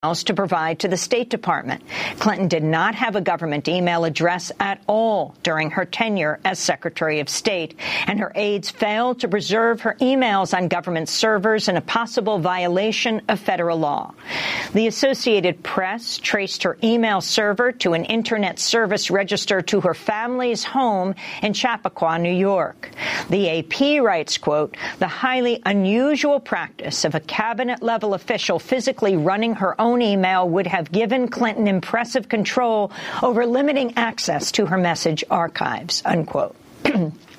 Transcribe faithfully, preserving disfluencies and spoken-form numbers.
to provide to the State Department. Clinton did not have a government email address at all during her tenure as Secretary of State, and her aides failed to preserve her emails on government servers in a possible violation of federal law. The Associated Press traced her email server to an Internet service register to her family's home in Chappaqua, New York. The A P writes, quote, "The highly unusual practice of a cabinet-level official physically running her own email would have given Clinton impressive control over limiting access to her message archives," unquote.